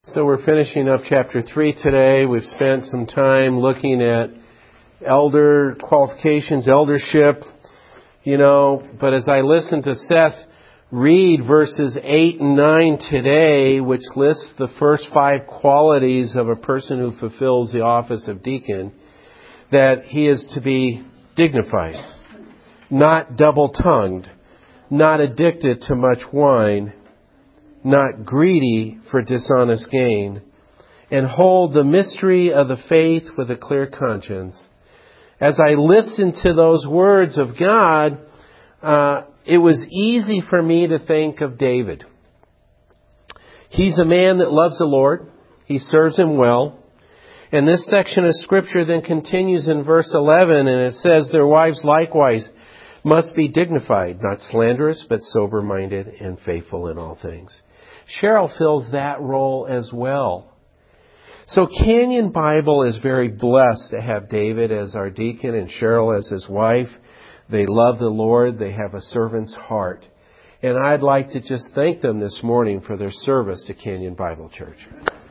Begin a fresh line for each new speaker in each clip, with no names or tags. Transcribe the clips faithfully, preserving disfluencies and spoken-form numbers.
So we're finishing up chapter three today. We've spent some time looking at elder qualifications, eldership, you know, but as I listened to Seth read verses eight and nine today, which lists the first five qualities of a person who fulfills the office of deacon, that he is to be dignified, not double-tongued, not addicted to much wine, not greedy for dishonest gain, and hold the mystery of the faith with a clear conscience. As I listened to those words of God, uh, it was easy for me to think of David. He's a man that loves the Lord. He serves Him well. And this section of Scripture then continues in verse eleven, and it says, "Their wives likewise must be dignified, not slanderous, but sober-minded and faithful in all things." Cheryl fills that role as well. So Canyon Bible is very blessed to have David as our deacon and Cheryl as his wife. They love the Lord. They have a servant's heart. And I'd like to just thank them this morning for their service to Canyon Bible Church.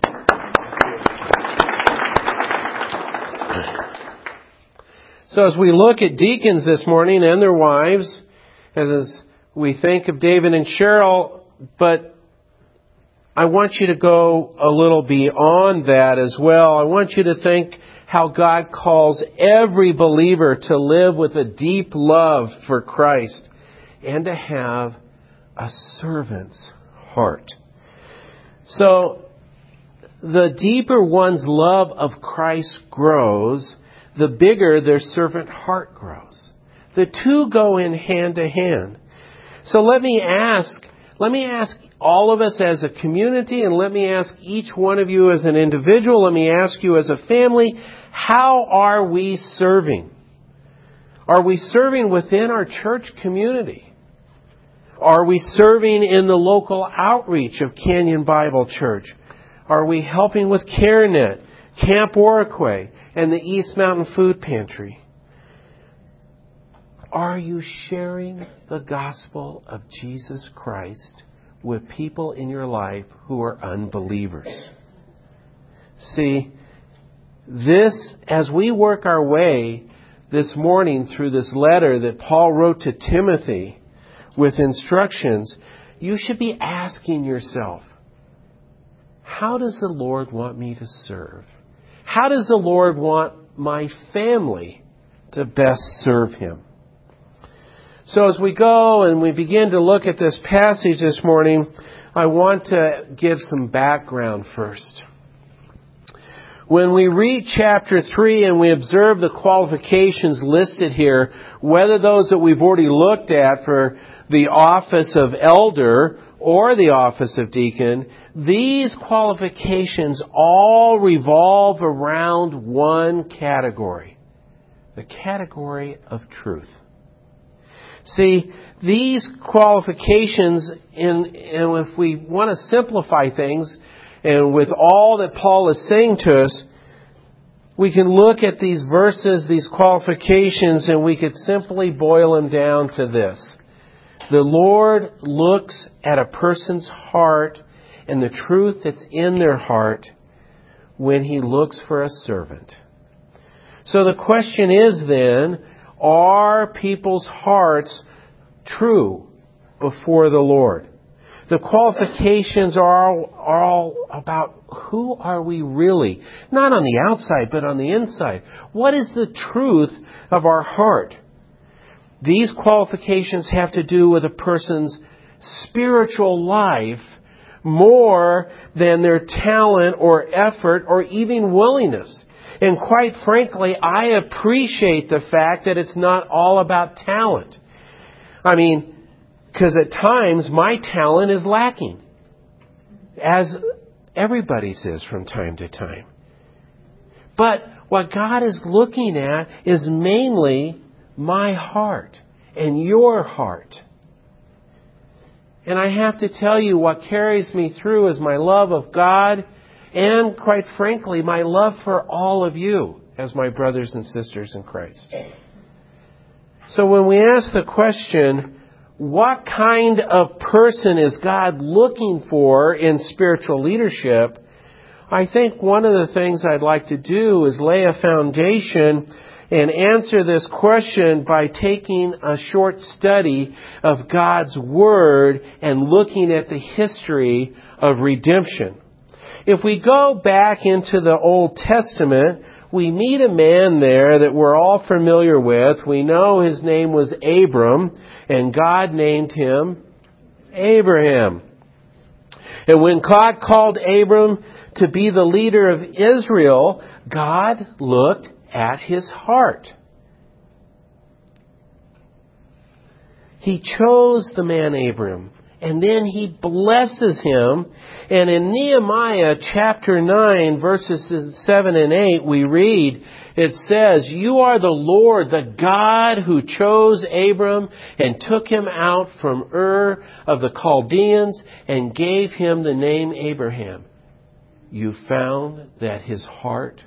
So as we look at deacons this morning and their wives, as we think of David and Cheryl, but I want you to go a little beyond that as well. I want you to think how God calls every believer to live with a deep love for Christ and to have a servant's heart. So the deeper one's love of Christ grows, the bigger their servant heart grows. The two go in hand to hand. So let me ask, let me ask all of us as a community, and let me ask each one of you as an individual, let me ask you as a family, how are we serving? Are we serving within our church community? Are we serving in the local outreach of Canyon Bible Church? Are we helping with CareNet, Camp Oraquay, and the East Mountain Food Pantry? Are you sharing the gospel of Jesus Christ with people in your life who are unbelievers? See, this, as we work our way this morning through this letter that Paul wrote to Timothy with instructions, you should be asking yourself, how does the Lord want me to serve? How does the Lord want my family to best serve Him? So as we go and we begin to look at this passage this morning, I want to give some background first. When we read chapter three and we observe the qualifications listed here, whether those that we've already looked at for the office of elder or the office of deacon, these qualifications all revolve around one category, the category of truth. See, these qualifications, in, and if we want to simplify things, and with all that Paul is saying to us, we can look at these verses, these qualifications, and we could simply boil them down to this. The Lord looks at a person's heart and the truth that's in their heart when He looks for a servant. So the question is then, are people's hearts true before the Lord? The qualifications are all, are all about who are we really? Not on the outside, but on the inside. What is the truth of our heart? These qualifications have to do with a person's spiritual life more than their talent or effort or even willingness. And quite frankly, I appreciate the fact that it's not all about talent. I mean, because at times my talent is lacking, as everybody's is from time to time. But what God is looking at is mainly my heart and your heart. And I have to tell you, what carries me through is my love of God and, quite frankly, my love for all of you as my brothers and sisters in Christ. So when we ask the question, what kind of person is God looking for in spiritual leadership? I think one of the things I'd like to do is lay a foundation and answer this question by taking a short study of God's Word and looking at the history of redemption. If we go back into the Old Testament, we meet a man there that we're all familiar with. We know his name was Abram, and God named him Abraham. And when God called Abram to be the leader of Israel, God looked at his heart. He chose the man Abram, and then He blesses him. And in Nehemiah chapter nine, verses seven and eight, we read, it says, "You are the Lord, the God who chose Abram and took him out from Ur of the Chaldeans and gave him the name Abraham. You found that his heart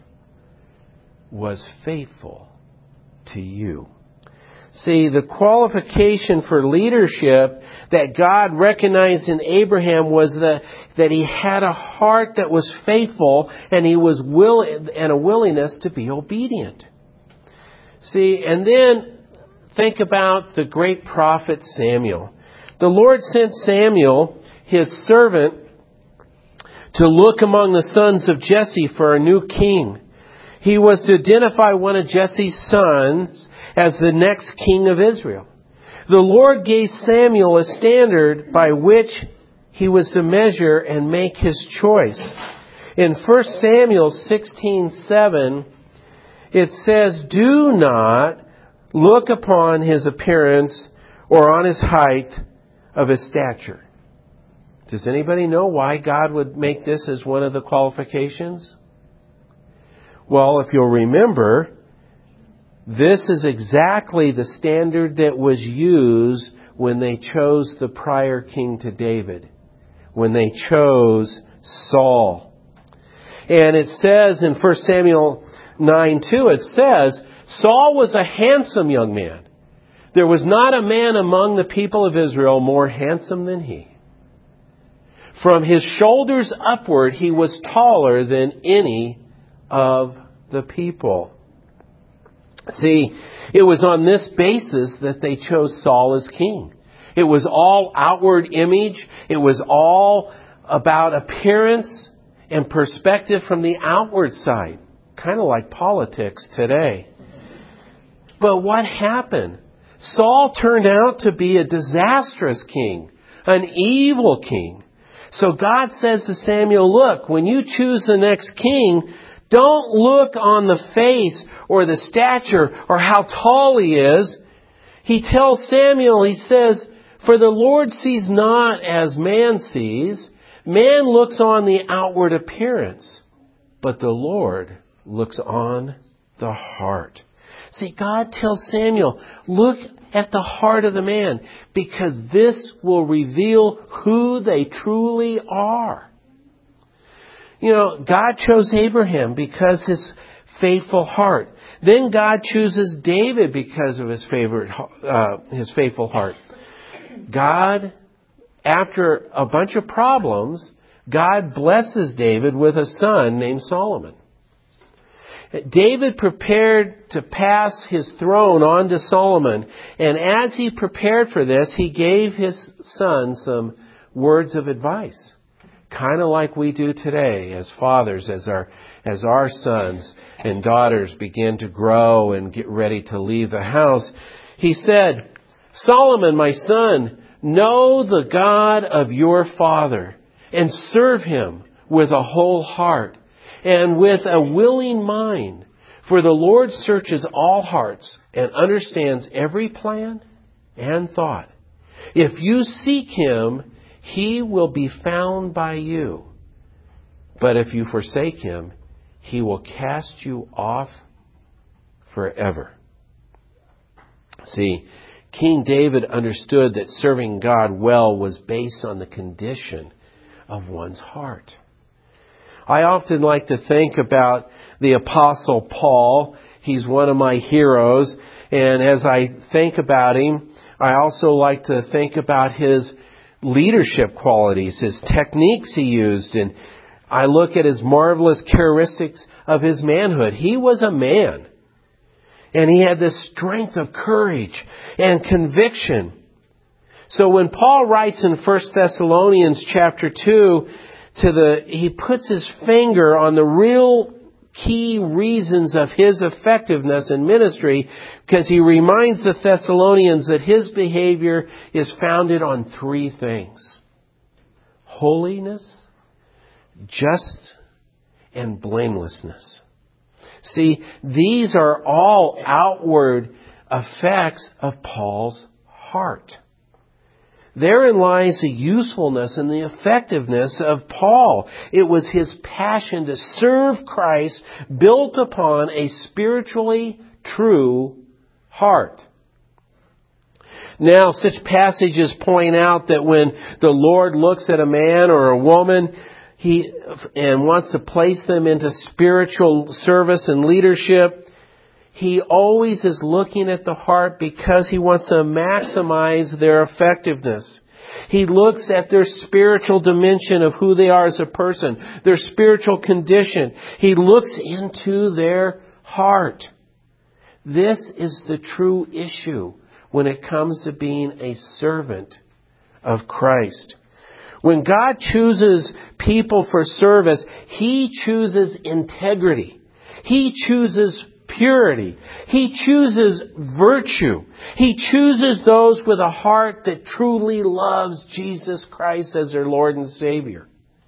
was faithful to you." See, the qualification for leadership that God recognized in Abraham was that, that he had a heart that was faithful, and he was will and a willingness to be obedient. See, and then think about the great prophet Samuel. The Lord sent Samuel, His servant, to look among the sons of Jesse for a new king. He was to identify one of Jesse's sons as the next king of Israel. The Lord gave Samuel a standard by which he was to measure and make his choice. In First Samuel sixteen seven, it says, "Do not look upon his appearance or on his height of his stature." Does anybody know why God would make this as one of the qualifications? Well, if you'll remember, this is exactly the standard that was used when they chose the prior king to David, when they chose Saul. And it says in First Samuel nine two, it says, "Saul was a handsome young man. There was not a man among the people of Israel more handsome than he. From his shoulders upward, he was taller than any of the people." See, it was on this basis that they chose Saul as king. It was all outward image. It was all about appearance and perspective from the outward side. Kind of like politics today. But what happened? Saul turned out to be a disastrous king, an evil king. So God says to Samuel, look, when you choose the next king, don't look on the face or the stature or how tall he is. He tells Samuel, he says, "For the Lord sees not as man sees. Man looks on the outward appearance, but the Lord looks on the heart." See, God tells Samuel, look at the heart of the man, because this will reveal who they truly are. You know, God chose Abraham because his faithful heart. Then God chooses David because of his favorite, uh, his faithful heart. God, after a bunch of problems, God blesses David with a son named Solomon. David prepared to pass his throne on to Solomon, and as he prepared for this, he gave his son some words of advice. Kind of like we do today as fathers, as our as our sons and daughters begin to grow and get ready to leave the house. He said, "Solomon, my son, know the God of your father and serve him with a whole heart and with a willing mind. For the Lord searches all hearts and understands every plan and thought. If you seek him, he will be found by you. But if you forsake him, he will cast you off forever." See, King David understood that serving God well was based on the condition of one's heart. I often like to think about the Apostle Paul. He's one of my heroes. And as I think about him, I also like to think about his leadership qualities, his techniques he used. And I look at his marvelous characteristics of his manhood. He was a man. And he had this strength of courage and conviction. So when Paul writes in First Thessalonians chapter two, to the, he puts his finger on the real key reasons of his effectiveness in ministry, because he reminds the Thessalonians that his behavior is founded on three things: holiness, justice, and blamelessness. See, these are all outward effects of Paul's heart. Therein lies the usefulness and the effectiveness of Paul. It was his passion to serve Christ built upon a spiritually true heart. Now, such passages point out that when the Lord looks at a man or a woman, He and wants to place them into spiritual service and leadership, He always is looking at the heart because He wants to maximize their effectiveness. He looks at their spiritual dimension of who they are as a person, their spiritual condition. He looks into their heart. This is the true issue when it comes to being a servant of Christ. When God chooses people for service, He chooses integrity. He chooses purity. He chooses virtue. He chooses those with a heart that truly loves Jesus Christ as their Lord and Savior.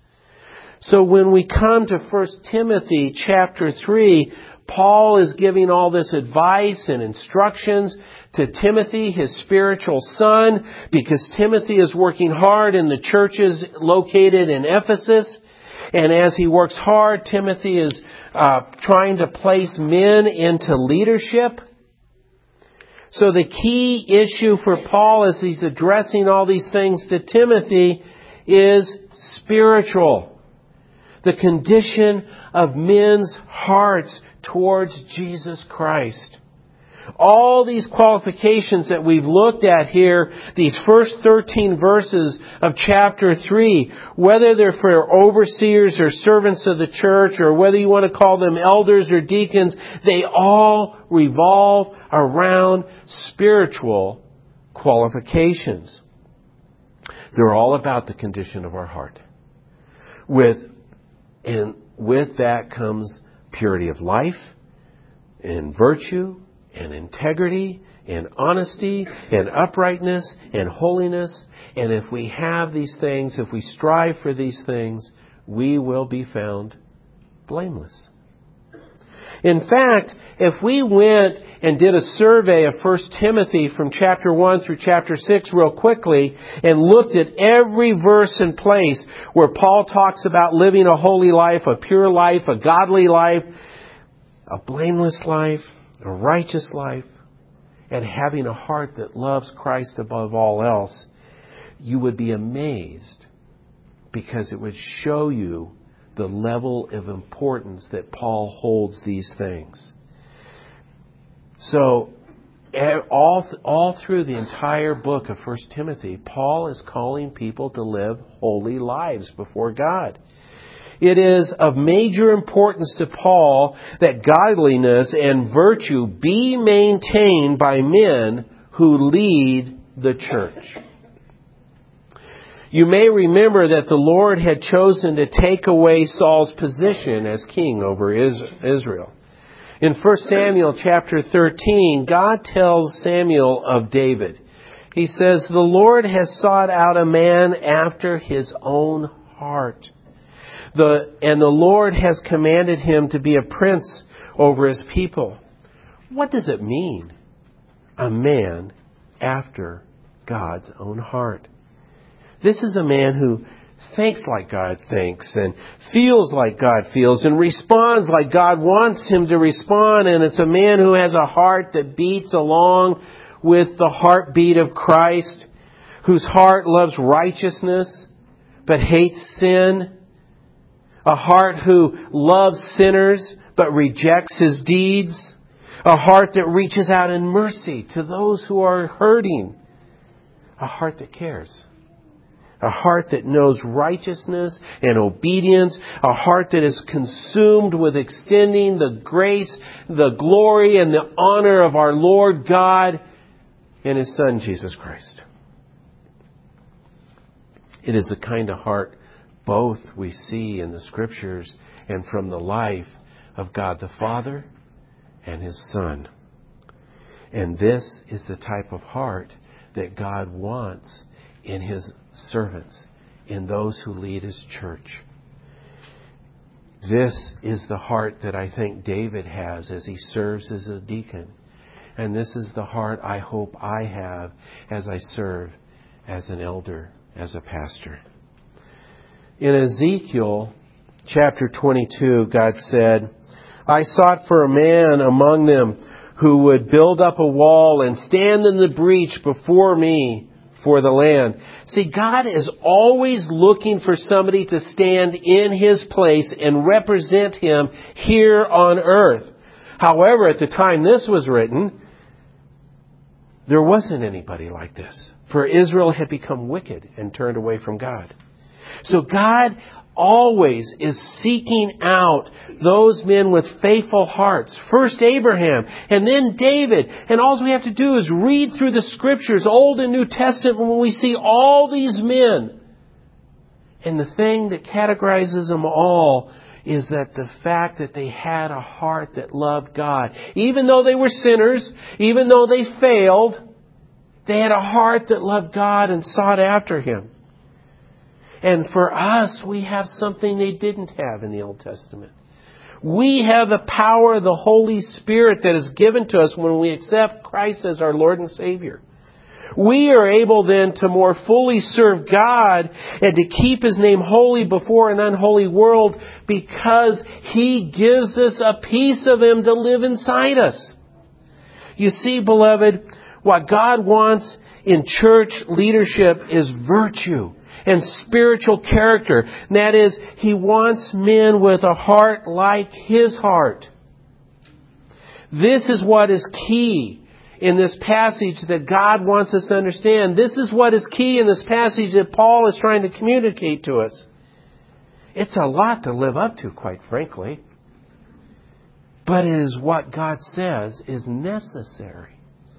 So when we come to First Timothy chapter three, Paul is giving all this advice and instructions to Timothy, his spiritual son, because Timothy is working hard in the churches located in Ephesus. And as he works hard, Timothy is uh, trying to place men into leadership. So the key issue for Paul as he's addressing all these things to Timothy is spiritual. The condition of men's hearts towards Jesus Christ. All these qualifications that we've looked at here, these first thirteen verses of chapter three, whether they're for overseers or servants of the church, or whether you want to call them elders or deacons, they all revolve around spiritual qualifications. They're all about the condition of our heart. With, and with that comes purity of life and virtue and integrity and honesty and uprightness and holiness. And if we have these things, if we strive for these things, we will be found blameless. In fact, if we went and did a survey of First Timothy from chapter one through chapter six real quickly and looked at every verse and place where Paul talks about living a holy life, a pure life, a godly life, a blameless life, a righteous life, and having a heart that loves Christ above all else, you would be amazed, because it would show you the level of importance that Paul holds these things. So, all, all through the entire book of First Timothy, Paul is calling people to live holy lives before God. It is of major importance to Paul that godliness and virtue be maintained by men who lead the church. You may remember that the Lord had chosen to take away Saul's position as king over Israel. In First Samuel chapter thirteen, God tells Samuel of David. He says, "The Lord has sought out a man after His own heart. The, and the Lord has commanded him to be a prince over His people." What does it mean? A man after God's own heart. This is a man who thinks like God thinks and feels like God feels and responds like God wants him to respond. And it's a man who has a heart that beats along with the heartbeat of Christ, whose heart loves righteousness but hates sin. A heart who loves sinners but rejects his deeds. A heart that reaches out in mercy to those who are hurting. A heart that cares. A heart that knows righteousness and obedience. A heart that is consumed with extending the grace, the glory, and the honor of our Lord God and His Son, Jesus Christ. It is the kind of heart both we see in the Scriptures and from the life of God the Father and His Son. And this is the type of heart that God wants in His servants, in those who lead His church. This is the heart that I think David has as he serves as a deacon. And this is the heart I hope I have as I serve as an elder, as a pastor. In Ezekiel chapter twenty-two, God said, I sought for a man among them who would build up a wall and stand in the breach before me for the land. See, God is always looking for somebody to stand in His place and represent Him here on earth. However, at the time this was written, there wasn't anybody like this. For Israel had become wicked and turned away from God. So God always is seeking out those men with faithful hearts. First Abraham and then David. And all we have to do is read through the Scriptures, Old and New Testament, when we see all these men. And the thing that categorizes them all is that the fact that they had a heart that loved God. Even though they were sinners, even though they failed, they had a heart that loved God and sought after Him. And for us, we have something they didn't have in the Old Testament. We have the power of the Holy Spirit that is given to us when we accept Christ as our Lord and Savior. We are able then to more fully serve God and to keep His name holy before an unholy world because He gives us a piece of Him to live inside us. You see, beloved, what God wants in church leadership is virtue and spiritual character. And that is, He wants men with a heart like His heart. This is what is key in this passage that God wants us to understand. This is what is key in this passage that Paul is trying to communicate to us. It's a lot to live up to, quite frankly. But it is what God says is necessary.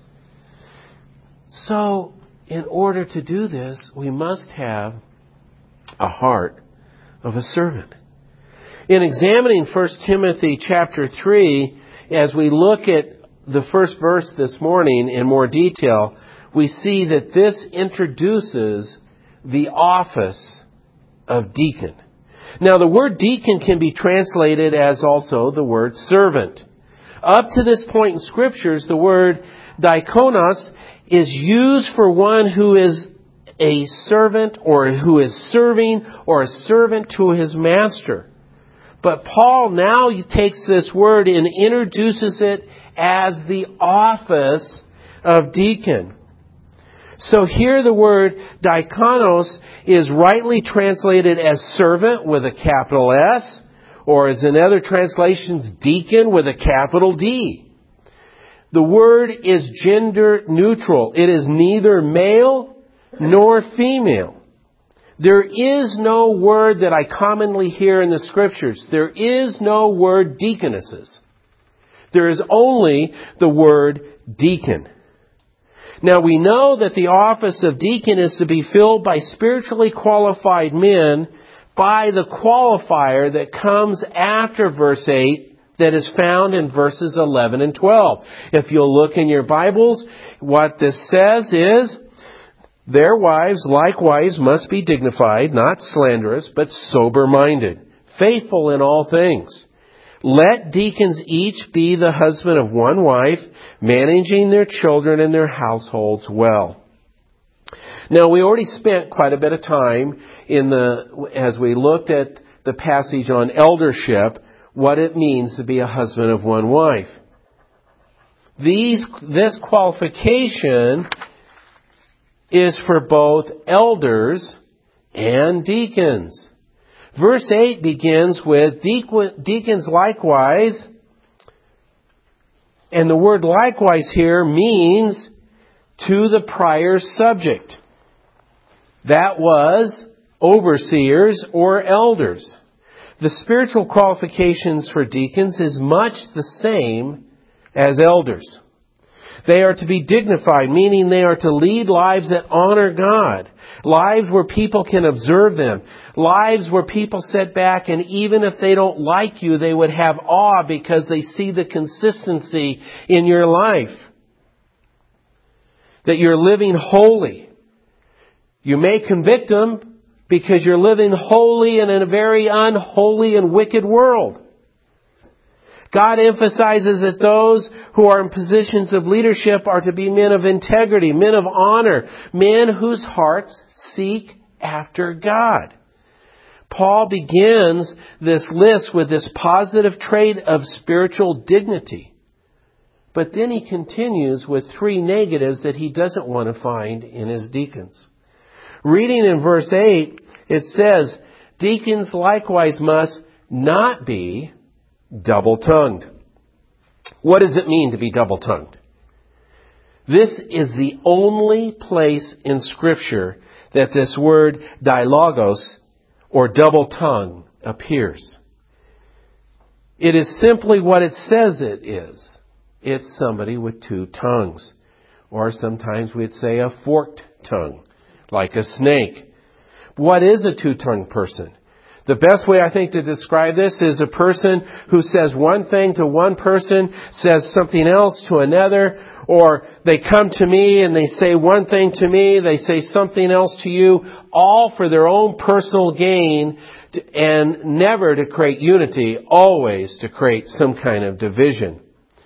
So, in order to do this, we must have a heart of a servant. In examining First Timothy chapter three, as we look at the first verse this morning in more detail, we see that this introduces the office of deacon. Now, the word deacon can be translated as also the word servant. Up to this point in Scriptures, the word diakonos is used for one who is a servant or who is serving or a servant to his master. But Paul now takes this word and introduces it as the office of deacon. So here the word diakonos is rightly translated as servant with a capital S, or as in other translations, deacon with a capital D. The word is gender neutral. It is neither male nor female. There is no word that I commonly hear in the Scriptures. There is no word deaconesses. There is only the word deacon. Now we know that the office of deacon is to be filled by spiritually qualified men by the qualifier that comes after verse eight that is found in verses eleven and twelve. If you'll look in your Bibles, what this says is, their wives likewise must be dignified, not slanderous, but sober-minded, faithful in all things. Let deacons each be the husband of one wife, managing their children and their households well. Now, we already spent quite a bit of time in the, as we looked at the passage on eldership, what it means to be a husband of one wife. These, this qualification is for both elders and deacons. Verse eight begins with deacons likewise, and the word likewise here means to the prior subject. That was overseers or elders. The spiritual qualifications for deacons is much the same as elders. They are to be dignified, meaning they are to lead lives that honor God. Lives where people can observe them. Lives where people sit back and even if they don't like you, they would have awe because they see the consistency in your life. That you're living holy. You may convict them because you're living holy and in a very unholy and wicked world. God emphasizes that those who are in positions of leadership are to be men of integrity, men of honor, men whose hearts seek after God. Paul begins this list with this positive trait of spiritual dignity. But then he continues with three negatives that he doesn't want to find in his deacons. Reading in verse eight, it says, deacons likewise must not be double-tongued. What does it mean to be double-tongued? This is the only place in Scripture that this word dilogos or double-tongue appears. It is simply what it says it is. It's somebody with two tongues. Or sometimes we'd say a forked tongue, like a snake. What is a two-tongued person? The best way I think to describe this is a person who says one thing to one person, says something else to another, or they come to me and they say one thing to me, they say something else to you, all for their own personal gain and never to create unity, always to create some kind of division.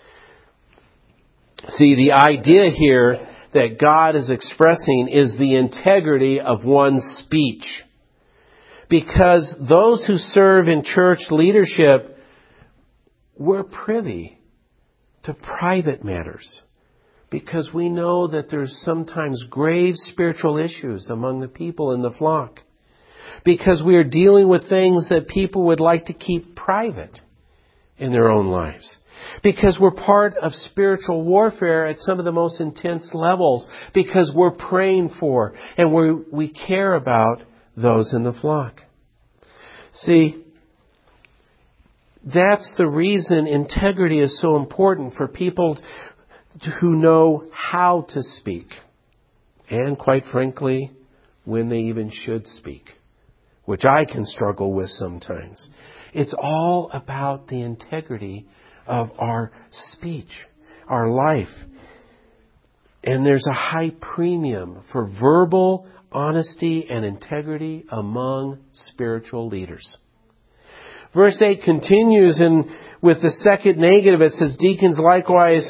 See, the idea here that God is expressing is the integrity of one's speech. Because those who serve in church leadership, we're privy to private matters. Because we know that there's sometimes grave spiritual issues among the people in the flock. Because we are dealing with things that people would like to keep private in their own lives. Because we're part of spiritual warfare at some of the most intense levels. Because we're praying for and we we care about those in the flock. See, that's the reason integrity is so important for people who know how to speak. And quite frankly, when they even should speak. Which I can struggle with sometimes. It's all about the integrity of our speech, our life. And there's a high premium for verbal honesty and integrity among spiritual leaders. Verse eight continues in with the second negative. It says, deacons likewise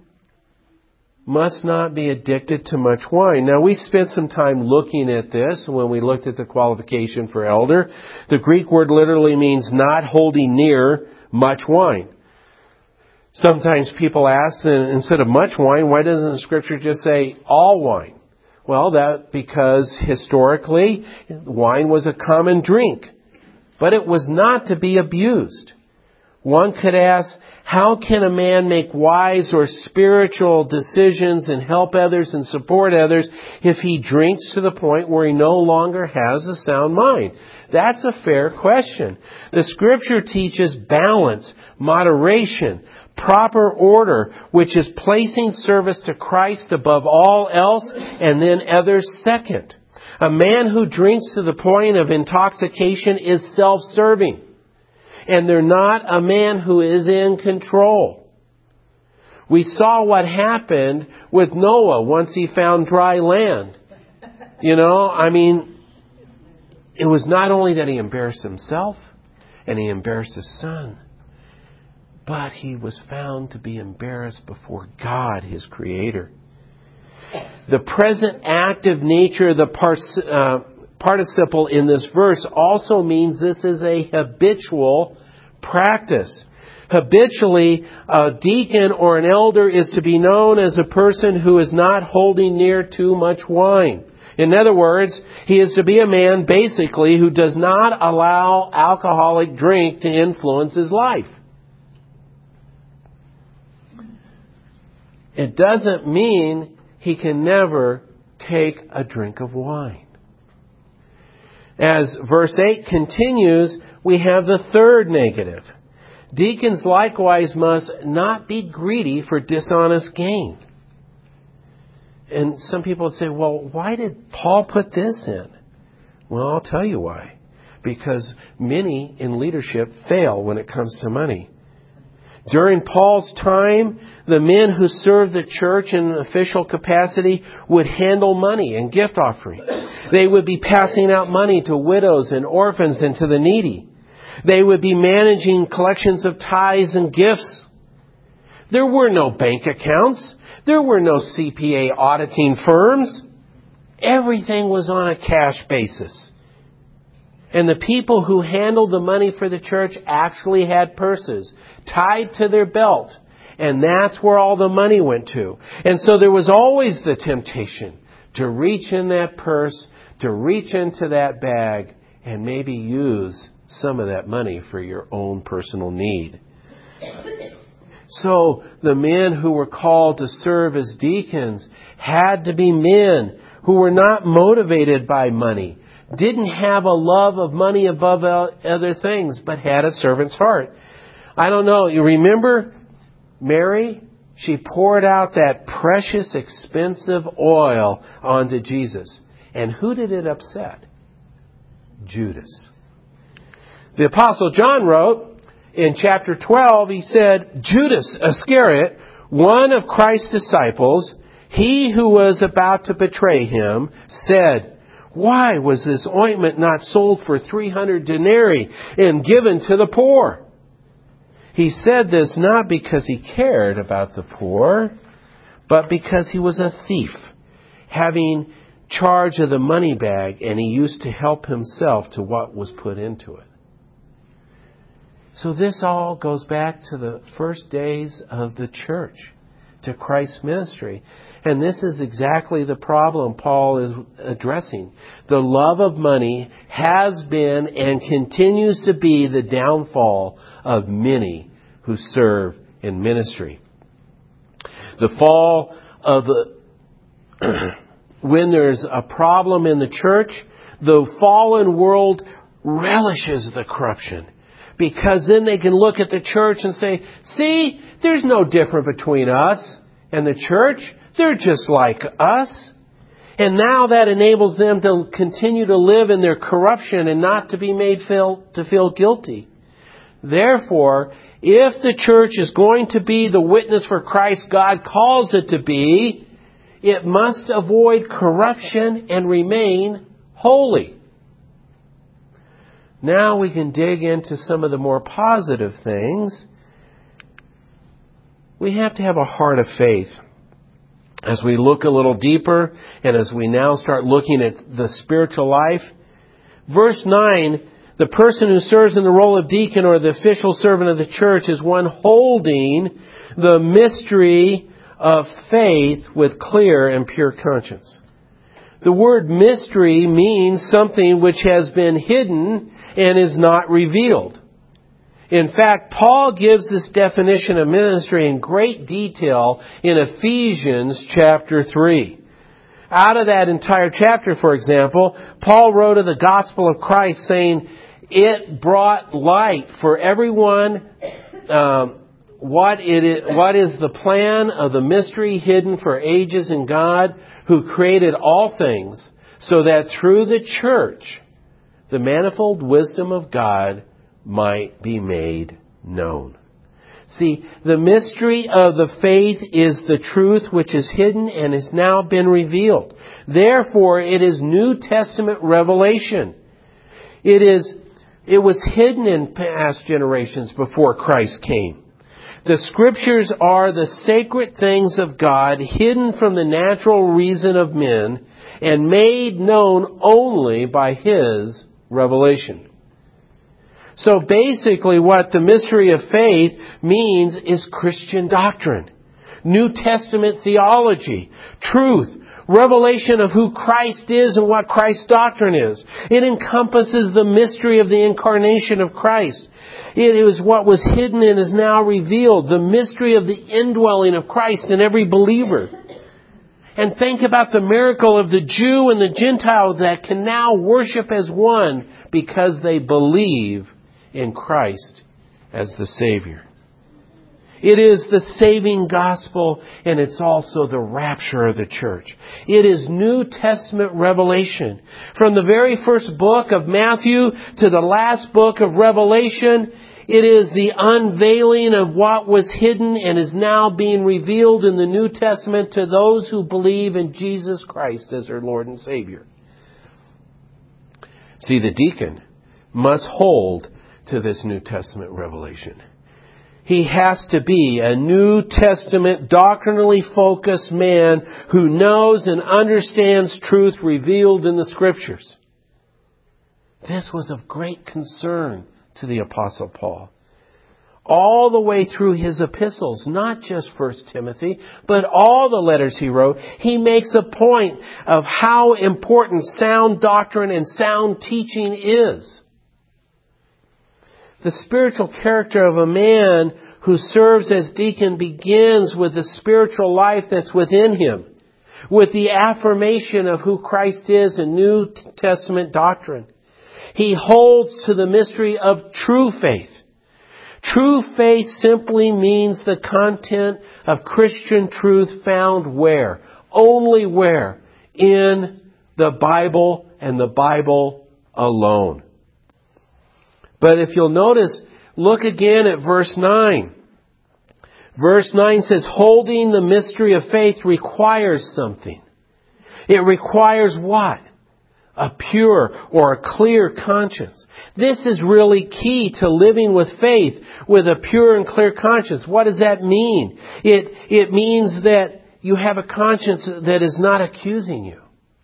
must not be addicted to much wine. Now, we spent some time looking at this when we looked at the qualification for elder. The Greek word literally means not holding near much wine. Sometimes people ask, instead of much wine, why doesn't the Scripture just say all wine? Well, that because historically, wine was a common drink. But it was not to be abused. One could ask, how can a man make wise or spiritual decisions and help others and support others if he drinks to the point where he no longer has a sound mind? That's a fair question. The Scripture teaches balance, moderation, proper order, which is placing service to Christ above all else and then others second. A man who drinks to the point of intoxication is self-serving. And they're not a man who is in control. We saw what happened with Noah once he found dry land. You know, I mean, it was not only that he embarrassed himself and he embarrassed his son, but he was found to be embarrassed before God, his Creator. The present active nature of the pars- uh, participle in this verse also means this is a habitual practice. Habitually, a deacon or an elder is to be known as a person who is not holding near too much wine. In other words, he is to be a man basically who does not allow alcoholic drink to influence his life. It doesn't mean he can never take a drink of wine. As verse eight continues, we have the third negative. Deacons likewise must not be greedy for dishonest gain. And some people would say, well, why did Paul put this in? Well, I'll tell you why. Because many in leadership fail when it comes to money. During Paul's time, the men who served the church in an official capacity would handle money and gift offering. They would be passing out money to widows and orphans and to the needy. They would be managing collections of tithes and gifts. There were no bank accounts. There were no C P A auditing firms. Everything was on a cash basis. And the people who handled the money for the church actually had purses tied to their belt. And that's where all the money went to. And so there was always the temptation to reach in that purse, to reach into that bag, and maybe use some of that money for your own personal need. So the men who were called to serve as deacons had to be men who were not motivated by money, didn't have a love of money above other things, but had a servant's heart. I don't know, you remember Mary? She poured out that precious, expensive oil onto Jesus. And who did it upset? Judas. The Apostle John wrote in chapter twelve, he said, Judas Iscariot, one of Christ's disciples, he who was about to betray him, said, why was this ointment not sold for three hundred denarii and given to the poor? He said this not because he cared about the poor, but because he was a thief, having charge of the money bag, and he used to help himself to what was put into it. So this all goes back to the first days of the church, to Christ's ministry. And this is exactly the problem Paul is addressing. The love of money has been and continues to be the downfall of many who serve in ministry. The fall of the... when there's a problem in the church, the fallen world relishes the corruption. Because then they can look at the church and say, see, there's no difference between us and the church. They're just like us. And now that enables them to continue to live in their corruption and not to be made feel, to feel guilty. Therefore, if the church is going to be the witness for Christ God calls it to be, it must avoid corruption and remain holy. Now we can dig into some of the more positive things. We have to have a heart of faith. As we look a little deeper, and as we now start looking at the spiritual life, verse nine, the person who serves in the role of deacon or the official servant of the church is one holding the mystery of faith with clear and pure conscience. The word mystery means something which has been hidden and is not revealed. In fact, Paul gives this definition of ministry in great detail in Ephesians chapter three. Out of that entire chapter, for example, Paul wrote of the gospel of Christ saying, it brought light for everyone um, what it is, what is the plan of the mystery hidden for ages in God who created all things, so that through the church the manifold wisdom of God might be made known. See, the mystery of the faith is the truth which is hidden and has now been revealed. Therefore, it is New Testament revelation. It is, it was hidden in past generations before Christ came. The Scriptures are the sacred things of God, hidden from the natural reason of men and made known only by His revelation. So basically what the mystery of faith means is Christian doctrine, New Testament theology, truth, revelation of who Christ is and what Christ's doctrine is. It encompasses the mystery of the incarnation of Christ. It is what was hidden and is now revealed, the mystery of the indwelling of Christ in every believer. And think about the miracle of the Jew and the Gentile that can now worship as one because they believe in Christ as the Savior. It is the saving gospel, and it's also the rapture of the church. It is New Testament revelation. From the very first book of Matthew to the last book of Revelation, it is the unveiling of what was hidden and is now being revealed in the New Testament to those who believe in Jesus Christ as their Lord and Savior. See, the deacon must hold to this New Testament revelation. He has to be a New Testament doctrinally focused man who knows and understands truth revealed in the Scriptures. This was of great concern to the Apostle Paul. All the way through his epistles, not just First Timothy, but all the letters he wrote, he makes a point of how important sound doctrine and sound teaching is. The spiritual character of a man who serves as deacon begins with the spiritual life that's within him, with the affirmation of who Christ is in New Testament doctrine. He holds to the mystery of true faith. True faith simply means the content of Christian truth found where? Only where? In the Bible and the Bible alone. But if you'll notice, look again at verse nine. Verse nine says, holding the mystery of faith requires something. It requires what? A pure or a clear conscience. This is really key to living with faith with a pure and clear conscience. What does that mean? It, it means that you have a conscience that is not accusing you.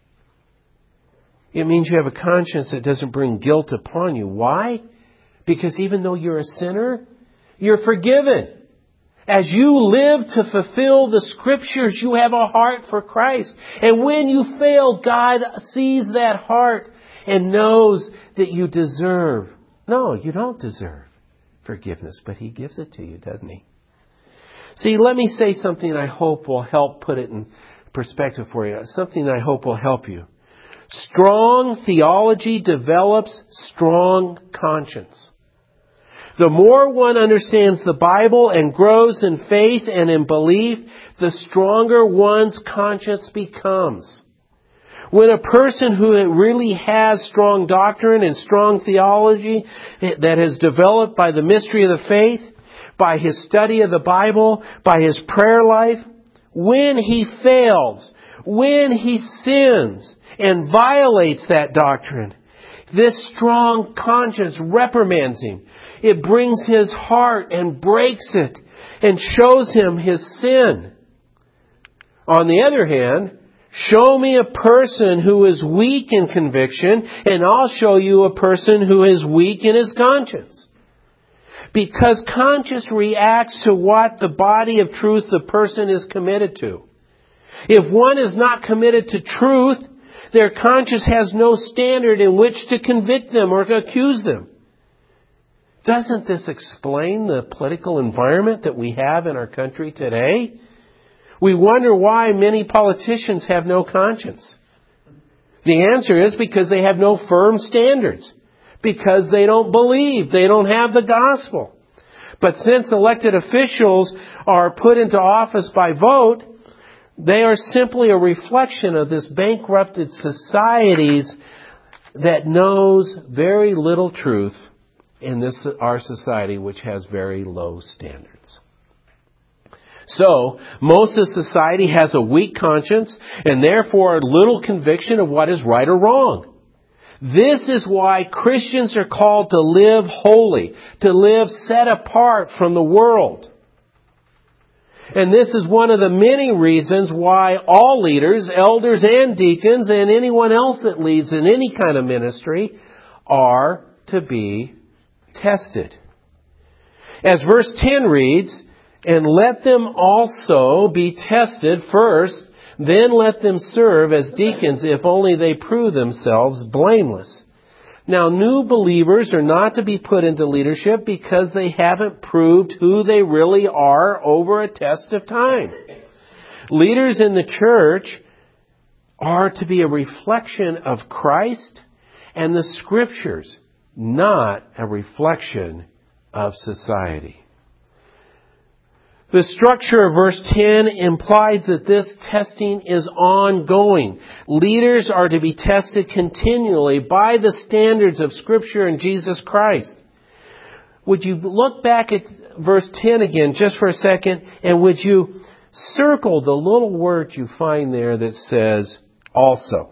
It means you have a conscience that doesn't bring guilt upon you. Why? Because even though you're a sinner, you're forgiven. As you live to fulfill the Scriptures, you have a heart for Christ. And when you fail, God sees that heart and knows that you deserve. No, you don't deserve forgiveness, but He gives it to you, doesn't He? See, let me say something I hope will help put it in perspective for you. Something I hope will help you. Strong theology develops strong conscience. The more one understands the Bible and grows in faith and in belief, the stronger one's conscience becomes. When a person who really has strong doctrine and strong theology that has developed by the mystery of the faith, by his study of the Bible, by his prayer life, when he fails, when he sins and violates that doctrine, this strong conscience reprimands him. It brings his heart and breaks it and shows him his sin. On the other hand, show me a person who is weak in conviction, and I'll show you a person who is weak in his conscience. Because conscience reacts to what the body of truth the person is committed to. If one is not committed to truth, their conscience has no standard in which to convict them or to accuse them. Doesn't this explain the political environment that we have in our country today? We wonder why many politicians have no conscience. The answer is because they have no firm standards. Because they don't believe. They don't have the gospel. But since elected officials are put into office by vote, they are simply a reflection of this bankrupted societies that knows very little truth in this our society, which has very low standards. So, most of society has a weak conscience and therefore little conviction of what is right or wrong. This is why Christians are called to live holy, to live set apart from the world. And this is one of the many reasons why all leaders, elders and deacons, and anyone else that leads in any kind of ministry are to be tested. As verse ten reads, and let them also be tested first, then let them serve as deacons if only they prove themselves blameless. Now, new believers are not to be put into leadership because they haven't proved who they really are over a test of time. Leaders in the church are to be a reflection of Christ and the Scriptures, not a reflection of society. The structure of verse ten implies that this testing is ongoing. Leaders are to be tested continually by the standards of Scripture and Jesus Christ. Would you look back at verse ten again just for a second, and would you circle the little word you find there that says also?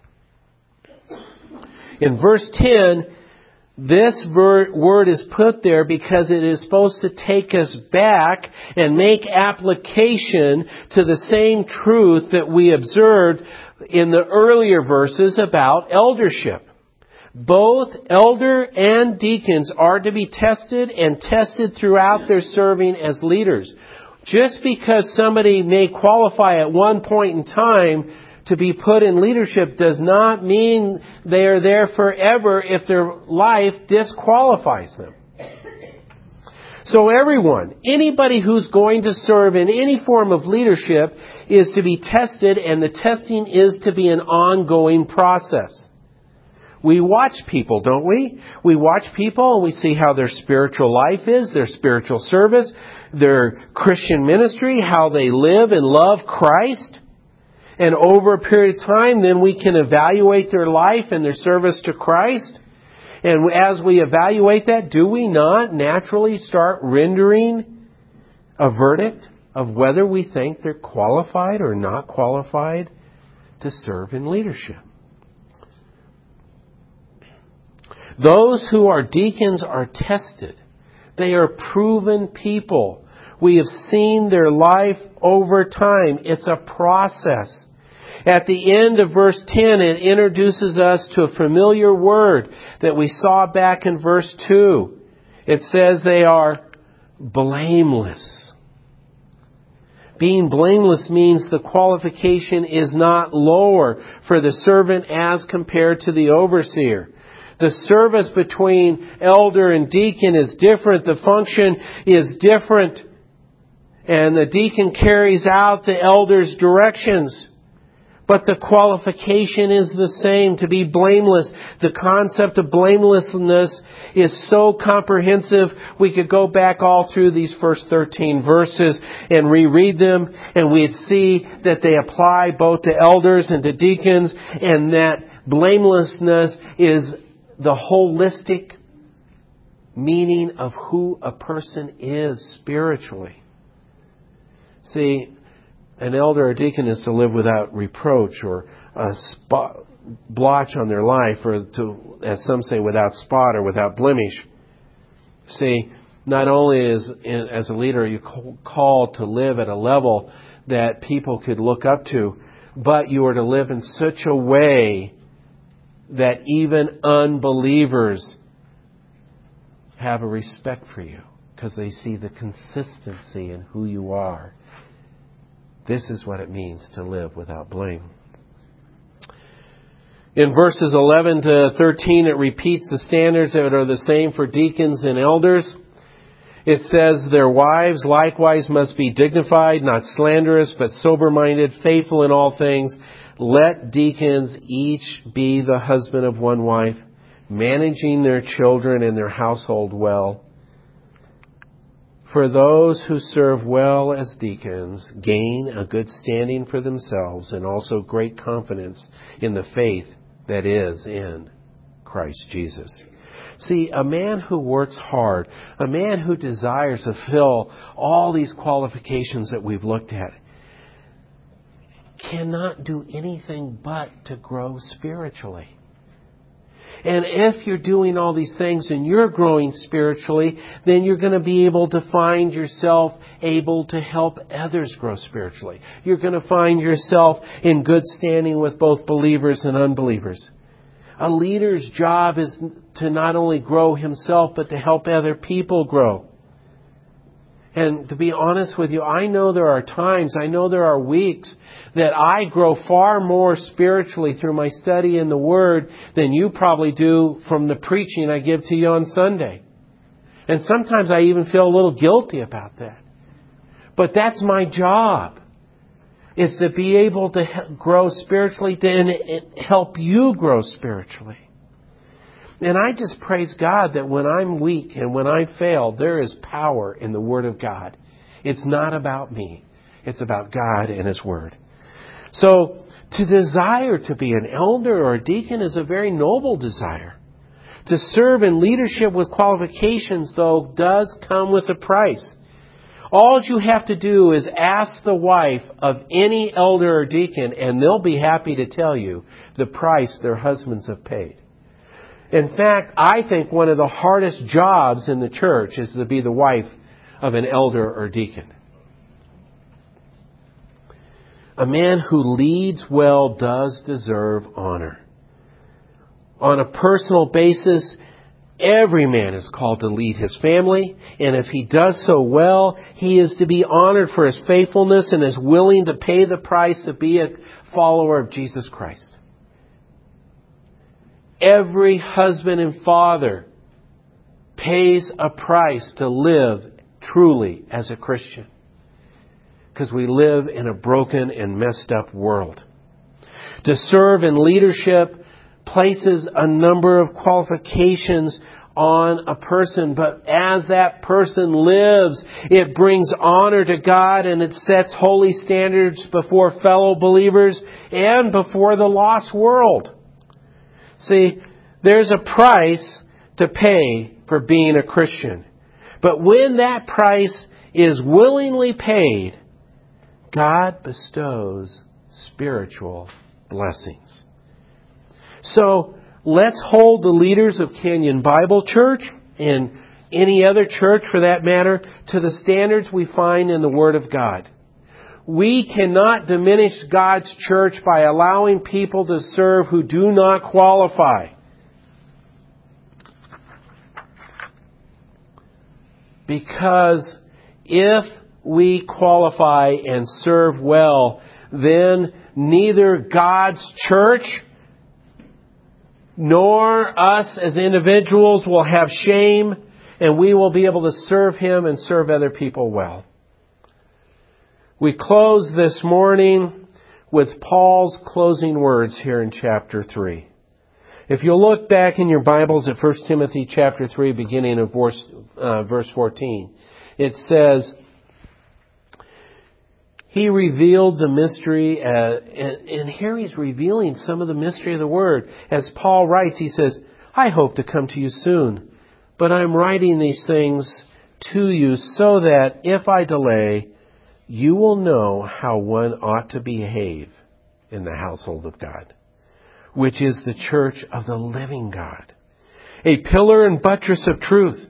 In verse ten, this word is put there because it is supposed to take us back and make application to the same truth that we observed in the earlier verses about eldership. Both elder and deacons are to be tested and tested throughout their serving as leaders. Just because somebody may qualify at one point in time to be put in leadership does not mean they are there forever if their life disqualifies them. So everyone, anybody who's going to serve in any form of leadership is to be tested, and the testing is to be an ongoing process. We watch people, don't we? We watch people and we see how their spiritual life is, their spiritual service, their Christian ministry, how they live and love Christ. And over a period of time, then we can evaluate their life and their service to Christ. And as we evaluate that, do we not naturally start rendering a verdict of whether we think they're qualified or not qualified to serve in leadership? Those who are deacons are tested. They are proven people. We have seen their life over time. It's a process. At the end of verse ten, it introduces us to a familiar word that we saw back in verse two. It says they are blameless. Being blameless means the qualification is not lower for the servant as compared to the overseer. The service between elder and deacon is different. The function is different. And the deacon carries out the elder's directions. But the qualification is the same, to be blameless. The concept of blamelessness is so comprehensive, we could go back all through these first thirteen verses and reread them, and we'd see that they apply both to elders and to deacons, and that blamelessness is the holistic meaning of who a person is spiritually. See, an elder or deacon is to live without reproach or a spot, blotch on their life, or to, as some say, without spot or without blemish. See, not only is, as a leader, are you called to live at a level that people could look up to, but you are to live in such a way that even unbelievers have a respect for you because they see the consistency in who you are. This is what it means to live without blame. In verses eleven to thirteen, it repeats the standards that are the same for deacons and elders. It says, their wives likewise must be dignified, not slanderous, but sober-minded, faithful in all things. Let deacons each be the husband of one wife, managing their children and their household well. For those who serve well as deacons gain a good standing for themselves and also great confidence in the faith that is in Christ Jesus. See, a man who works hard, a man who desires to fill all these qualifications that we've looked at, cannot do anything but to grow spiritually. And if you're doing all these things and you're growing spiritually, then you're going to be able to find yourself able to help others grow spiritually. You're going to find yourself in good standing with both believers and unbelievers. A leader's job is to not only grow himself, but to help other people grow. And to be honest with you, I know there are times, I know there are weeks that I grow far more spiritually through my study in the Word than you probably do from the preaching I give to you on Sunday. And sometimes I even feel a little guilty about that. But that's my job. is to be able to grow spiritually and help you grow spiritually. And I just praise God that when I'm weak and when I fail, there is power in the Word of God. It's not about me. It's about God and His Word. So to desire to be an elder or a deacon is a very noble desire. To serve in leadership with qualifications, though, does come with a price. All you have to do is ask the wife of any elder or deacon, and they'll be happy to tell you the price their husbands have paid. In fact, I think one of the hardest jobs in the church is to be the wife of an elder or deacon. A man who leads well does deserve honor. On a personal basis, every man is called to lead his family, and if he does so well, he is to be honored for his faithfulness and is willing to pay the price to be a follower of Jesus Christ. Every husband and father pays a price to live truly as a Christian, because we live in a broken and messed up world. To serve in leadership places a number of qualifications on a person, but as that person lives, it brings honor to God and it sets holy standards before fellow believers and before the lost world. See, there's a price to pay for being a Christian. But when that price is willingly paid, God bestows spiritual blessings. So let's hold the leaders of Canyon Bible Church and any other church for that matter to the standards we find in the Word of God. We cannot diminish God's church by allowing people to serve who do not qualify. Because if we qualify and serve well, then neither God's church nor us as individuals will have shame, and we will be able to serve Him and serve other people well. We close this morning with Paul's closing words here in chapter three. If you'll look back in your Bibles at First Timothy chapter three, beginning of verse, uh, verse fourteen, it says, He revealed the mystery, uh, and, and here he's revealing some of the mystery of the Word. As Paul writes, he says, I hope to come to you soon, but I'm writing these things to you so that if I delay, you will know how one ought to behave in the household of God, which is the church of the living God, a pillar and buttress of truth.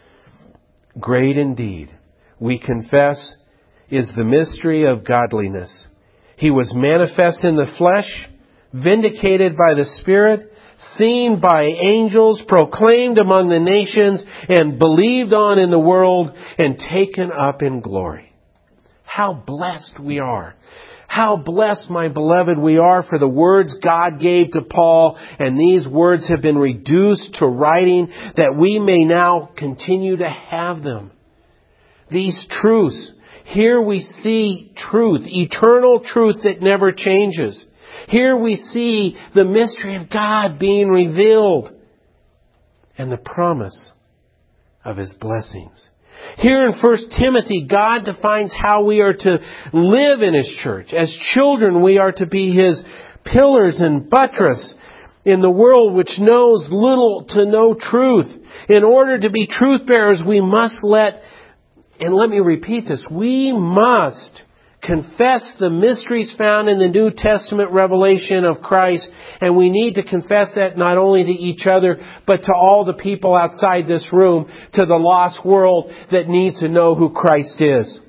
Great indeed, we confess, is the mystery of godliness. He was manifest in the flesh, vindicated by the Spirit, seen by angels, proclaimed among the nations, and believed on in the world, and taken up in glory. How blessed we are. How blessed, my beloved, we are for the words God gave to Paul, and these words have been reduced to writing that we may now continue to have them. These truths. Here we see truth, eternal truth that never changes. Here we see the mystery of God being revealed and the promise of His blessings. Here in First Timothy, God defines how we are to live in His church. As children, we are to be His pillars and buttress in the world which knows little to no truth. In order to be truth bearers, we must let And let me repeat this. We must confess the mysteries found in the New Testament revelation of Christ. And we need to confess that not only to each other, but to all the people outside this room, to the lost world that needs to know who Christ is.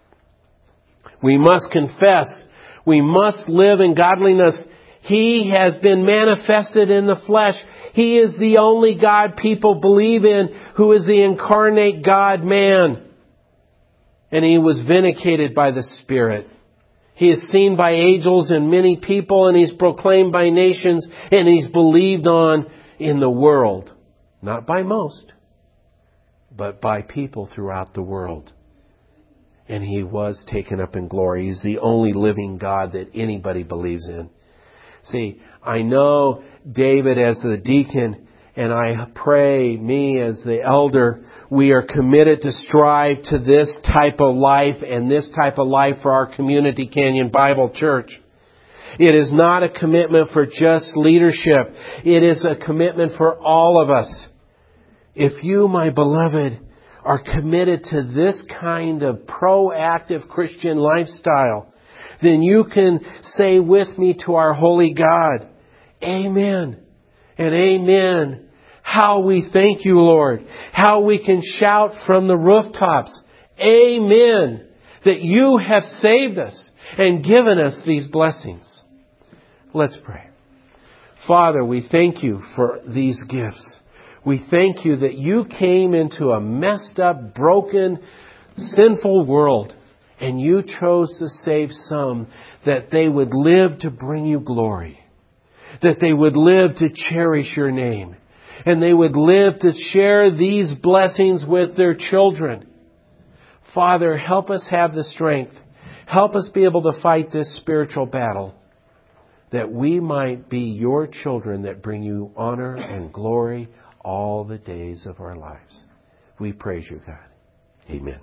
We must confess. We must live in godliness. He has been manifested in the flesh. He is the only God people believe in, who is the incarnate God-man. And He was vindicated by the Spirit. He is seen by angels and many people, and He's proclaimed by nations, and He's believed on in the world. Not by most, but by people throughout the world. and He was taken up in glory. He's the only living God that anybody believes in. See, I know David as the deacon, and I pray me as the elder, we are committed to strive to this type of life and this type of life for our Community Canyon Bible Church. It is not a commitment for just leadership. It is a commitment for all of us. If you, my beloved, are committed to this kind of proactive Christian lifestyle, then you can say with me to our holy God, Amen and Amen. How we thank you, Lord. How we can shout from the rooftops, Amen, that you have saved us and given us these blessings. Let's pray. Father, we thank you for these gifts. We thank you that you came into a messed up, broken, sinful world, and you chose to save some that they would live to bring you glory, that they would live to cherish your name, and they would live to share these blessings with their children. Father, help us have the strength. Help us be able to fight this spiritual battle, that we might be your children that bring you honor and glory all the days of our lives. We praise you, God. Amen.